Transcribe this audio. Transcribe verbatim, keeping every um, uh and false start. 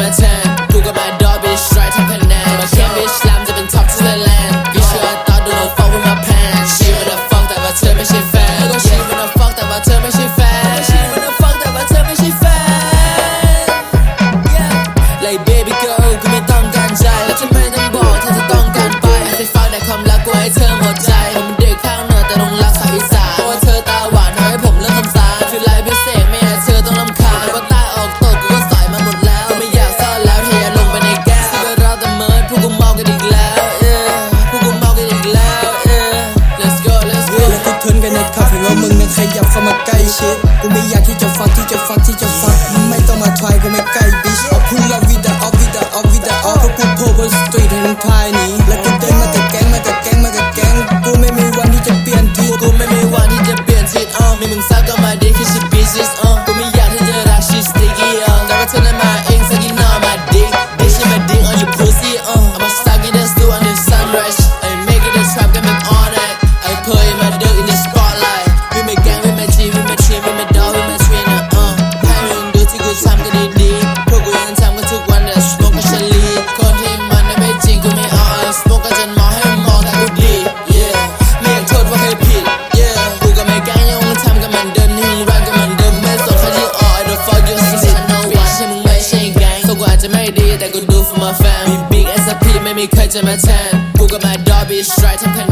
แทนกูกับมาดอบิชไรทำคะแนนมาแค่บิชลามจะเป็นท็อปที่แลนด์บิชเชื่อต่อดูโน้ตฟอลwith my pants she wanna fuck แต่ว่าเธอไม่ใช่แฟนแล้วก็ she wanna fuck แต่ว่าเธอไม่ใช่แฟน she wanna fuck แต่ว่าเธอไม่ใช่แฟน like baby girl กูไม่ต้องการใจและฉันไม่ต้องบอกเธอจะต้องการไปไอ้ที่ฟังแต่ความรักกูให้เธอหมดใจผมเป็นเด็กข้างเหนือแต่ต้องรักสายอีสานเพราะว่าเธอตาหวานทำให้ผมเริ่มคำสาปคือลายพิเศษไม่ให้เธอต้องรำคาญว่าใต้ออกตกกูก็ใส่มาหมดแล้วกูไม่อยากซ่อนแล้วเทลงไปในแก้วที่ก็เราแต่เมิดพวกกูเมากันอีกแล้วพวกกูเมากันอีกแล้ว let's go let's go แล้วกูทนกันในคับเห็นว่ามึงนั้นขยับเข้ามาใกล้ชิดกูไม่อยากที่จะฟักที่จะฟักที่จะฟักไม่ต้องมาทายกูไม่ใกล้บิชเอาพูด love with the off with the off with the off เพราะกูโผล่บนสตรีทให้มึงพายหนีแล้วกูเดินมากับแก๊งมากับแก๊งมากับแก๊งกูไม่มีวันที่จะเปลี่ยนทิศกูไม่มีวันที่จะเปลี่ยนทิศอ่ะมีมึงซักก็มาดีคือ she bitches อ่ะกูไม่อยากที่จะรัก she sticky อ่ะแต่ว่าเธอนั้นมาเองสักกี่หน้ามาดิ๊กดิ๊กฉันมาดิ๊ก on your pussy อ่ะ I'ma suck it and still under sunrise I make it a trap can make all night I put in my dick in the spotlight วิไม่แกงวิไม่จีวิไม่ชีวิไม่ดอวิไม่ทรีนะอ่ะให้มึงดูที่กูทำกันดีๆพวกกูยังทำกันทุกวันแต่ smoke กับฉันลีคนที่มันนั้นไม่จริงกูไม่เอา I smoke กันจนมองให้มองแต่กูดี yeah ไม่อยากโทษว่าเคยผิด yeah กูก็ไม่แกล้งยังทำกันเหมือนเดิมที่มึงรักกันเหมือนเดิมไม่สนใครที่ออก I don't fuck you since I know why ใช่มึงไม่ใช่แกงso กูอาจจะไม่ดีแต่กูดู for my fam มี big เอส พี ไม่มีใครจะมาแทนกูกับมาดอบิชไรทำคะแนน